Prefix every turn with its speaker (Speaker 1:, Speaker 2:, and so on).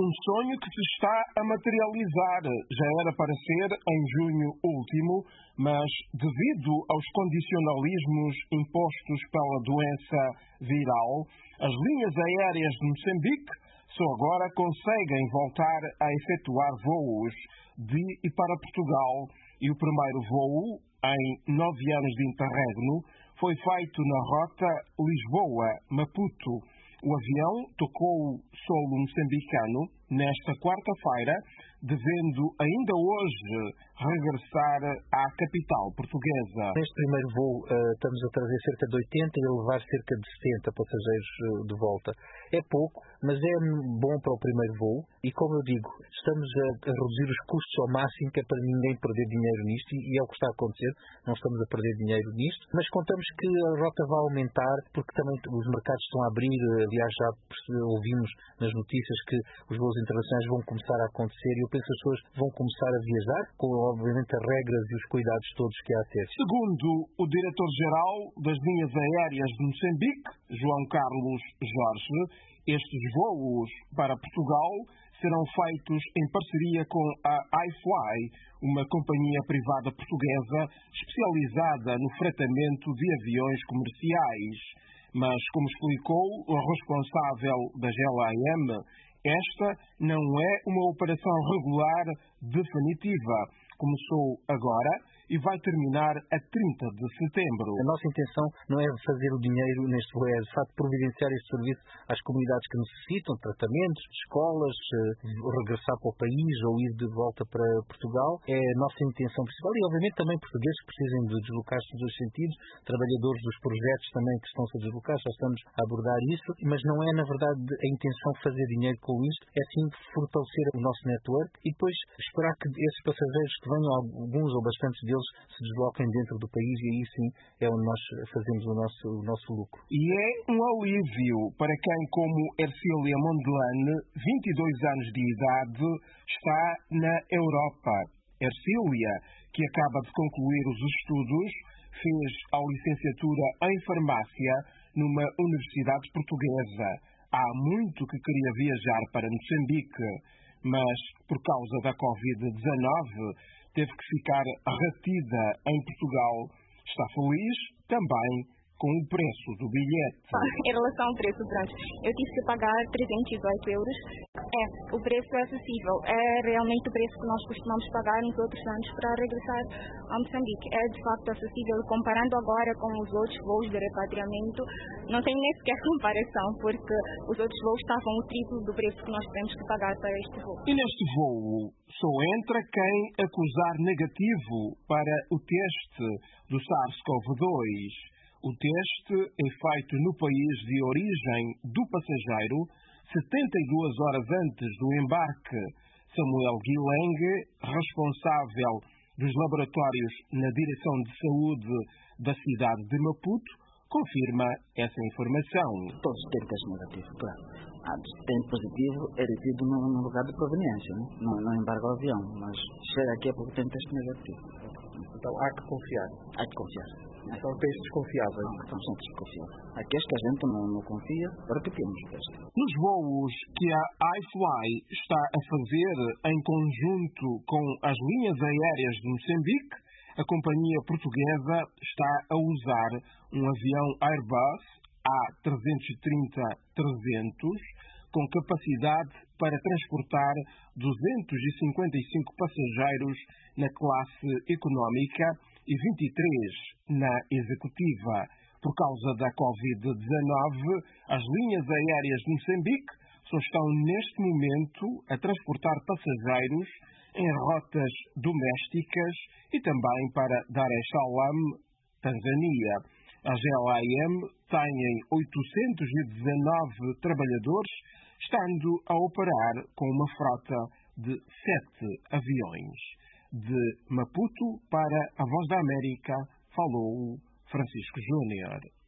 Speaker 1: Um sonho que se está a materializar. Já era para ser em junho último, mas devido aos condicionalismos impostos pela doença viral, as linhas aéreas de Moçambique só agora conseguem voltar a efetuar voos de e para Portugal. E o primeiro voo, em 9 anos de interregno, foi feito na rota Lisboa-Maputo. O avião tocou solo moçambicano nesta quarta-feira, devendo ainda hoje regressar à capital portuguesa.
Speaker 2: Neste primeiro voo estamos a trazer cerca de 80 e a levar cerca de 70 passageiros de volta. É pouco, mas é bom para o primeiro voo e, como eu digo, estamos a reduzir os custos ao máximo, que é para ninguém perder dinheiro nisto, e é o que está a acontecer. Não estamos a perder dinheiro nisto, mas contamos que a rota vai aumentar, porque também os mercados estão a abrir. Aliás, já ouvimos nas notícias que os voos internacionais vão começar a acontecer e eu penso que as pessoas vão começar a viajar, com obviamente as regras e os cuidados todos que há a ter.
Speaker 1: Segundo o diretor-geral das linhas aéreas de Moçambique, João Carlos Jorge, estes voos para Portugal serão feitos em parceria com a iFly, uma companhia privada portuguesa especializada no fretamento de aviões comerciais. Mas, como explicou o responsável da GLAM, esta não é uma operação regular definitiva. Começou agora e vai terminar a 30 de setembro.
Speaker 2: A nossa intenção não é fazer o dinheiro neste voo, é de facto providenciar este serviço às comunidades que necessitam tratamentos, escolas, regressar para o país ou ir de volta para Portugal. É a nossa intenção principal e obviamente também portugueses que precisem de deslocar-se nos dois sentidos, trabalhadores dos projetos também que estão-se a deslocar, já estamos a abordar isso, mas não é na verdade a intenção fazer dinheiro com isto, é sim fortalecer o nosso network e depois esperar que esses passageiros que venham, alguns ou bastantes deles, se desloquem dentro do país e aí sim é onde nós fazemos o nosso lucro.
Speaker 1: E é um alívio para quem, como Ercília Mondelane, 22 anos de idade, está na Europa. Ercília, que acaba de concluir os estudos, fez a licenciatura em farmácia numa universidade portuguesa. Há muito que queria viajar para Moçambique, mas por causa da Covid-19 teve que ficar retida em Portugal. Está feliz também com o preço do bilhete.
Speaker 3: Em relação ao preço, pronto, eu tive que pagar 318 euros. O preço é acessível. É realmente o preço que nós costumamos pagar nos outros anos para regressar a Moçambique. É de facto acessível. Comparando agora com os outros voos de repatriamento, não tem nem sequer comparação, porque os outros voos estavam o triplo do preço que nós temos que pagar para este voo.
Speaker 1: E neste voo só entra quem acusar negativo para o teste do SARS-CoV-2. O teste é feito no país de origem do passageiro 72 horas antes do embarque. Samuel Guileng, responsável dos laboratórios na Direção de Saúde da cidade de Maputo, confirma essa informação.
Speaker 4: Todos têm teste negativo, claro. Tem positivo, é retido no lugar de proveniência, não embarga o avião, mas chega aqui é porque tem teste negativo.
Speaker 2: Então há que confiar.
Speaker 4: Há que confiar.
Speaker 2: São testes confiáveis.
Speaker 4: São sempre desconfiáveis. Aqueles que a gente não confia, repetimos o teste.
Speaker 1: Nos voos que a iFly está a fazer em conjunto com as linhas aéreas de Moçambique, a companhia portuguesa está a usar um avião Airbus A330-300 com capacidade para transportar 255 passageiros na classe económica e 23 na executiva. Por causa da Covid-19, as linhas aéreas de Moçambique só estão neste momento a transportar passageiros em rotas domésticas e também para Dar es Salaam, Tanzânia. A GLAM tem 819 trabalhadores, estando a operar com uma frota de 7 aviões. De Maputo para a Voz da América, falou Francisco Júnior.